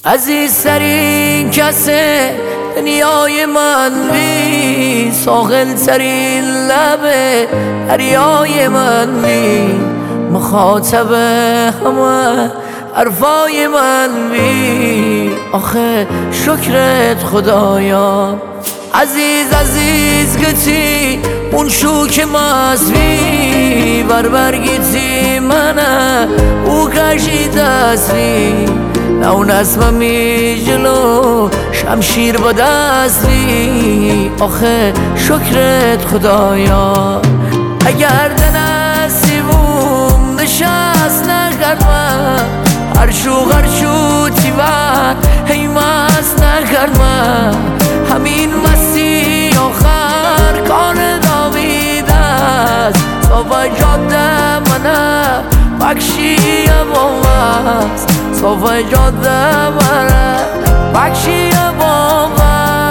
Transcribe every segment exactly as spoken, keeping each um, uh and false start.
عزیزترین کسه دنیای من بی، ساحل ترین لبه دریای من بی، مخاطب همه حرفای من بی. آخه شکرت خدایا عزیز عزیز گتی اون شو که مازوی بر برگیتی منه او کشی دستی نو نسمه می جلو شمشیر با دستی. آخه شکرت خدایا اگر دنسیبوم نشست نکردم هرشو غرشو تیوان هی مست نکردم همین مستی آخر کار داوید است صافه جاده منه بکشی بامست صافه جاده منه بکشی بامست.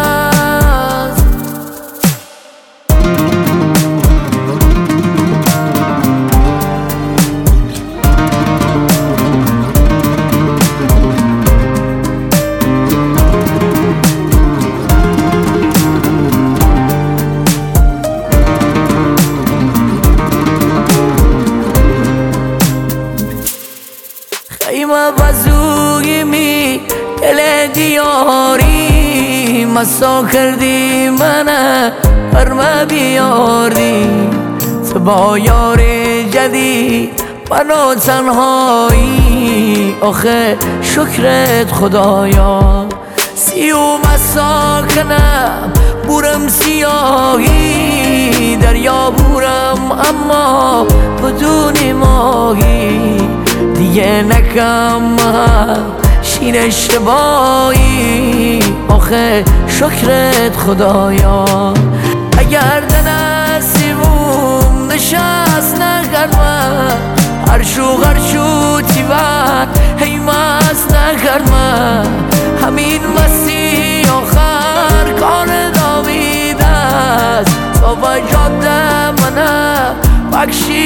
خیمه بزوگی می دل دیاری مسا کردی منه برمه بیاردی تو با یار جدید منو تنهایی. آخه شکرت خدایا سیو مسا کنم بورم سیاهی دریا بورم اما بدون ماهی دیگه نکم شین اشتباهی. آخه شکرت خدایا اگر دنسیبوم نشست نکردم هرشو غرشو تیوان هی مست نکردم همین مستی آخر کار داوید است صافه جاده منه بکشی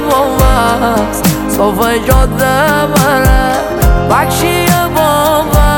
بامست صافه جاده منه بکشی بامست.